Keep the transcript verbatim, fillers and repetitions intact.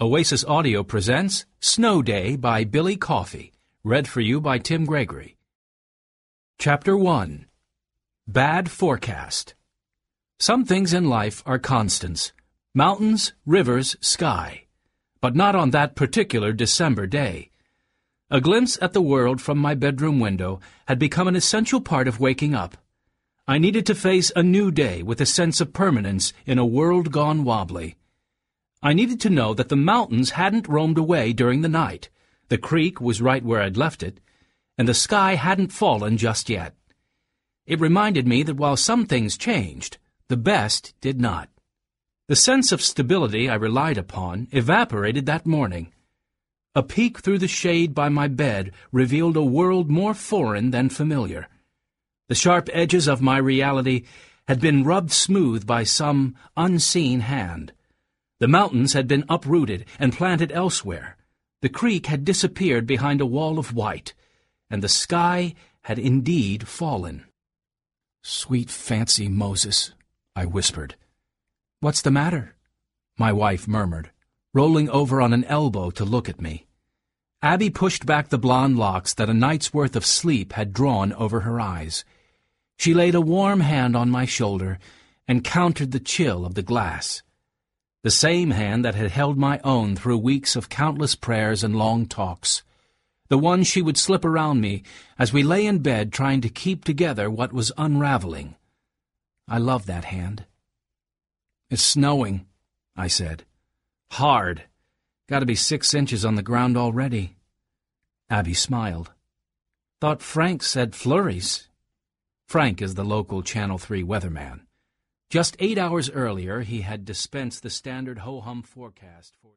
Oasis Audio presents Snow Day by Billy Coffey, read for you by Tim Gregory. Chapter one. Bad Forecast. Some things in life are constants: mountains, rivers, sky. But not on that particular December day. A glimpse at the world from my bedroom window had become an essential part of waking up. I needed to face a new day with a sense of permanence in a world gone wobbly. I needed to know that the mountains hadn't roamed away during the night, the creek was right where I'd left it, and the sky hadn't fallen just yet. It reminded me that while some things changed, the best did not. The sense of stability I relied upon evaporated that morning. A peek through the shade by my bed revealed a world more foreign than familiar. The sharp edges of my reality had been rubbed smooth by some unseen hand. The mountains had been uprooted and planted elsewhere. The creek had disappeared behind a wall of white, and the sky had indeed fallen. "Sweet fancy, Moses," I whispered. "What's the matter?" my wife murmured, rolling over on an elbow to look at me. Abby pushed back the blonde locks that a night's worth of sleep had drawn over her eyes. She laid a warm hand on my shoulder and countered the chill of the glass. The same hand that had held my own through weeks of countless prayers and long talks. The one she would slip around me as we lay in bed trying to keep together what was unraveling. I loved that hand. "It's snowing," I said. "Hard. Got to be six inches on the ground already." Abby smiled. "Thought Frank said flurries." Frank is the local Channel three weatherman. Just eight hours earlier, he had dispensed the standard ho-hum forecast for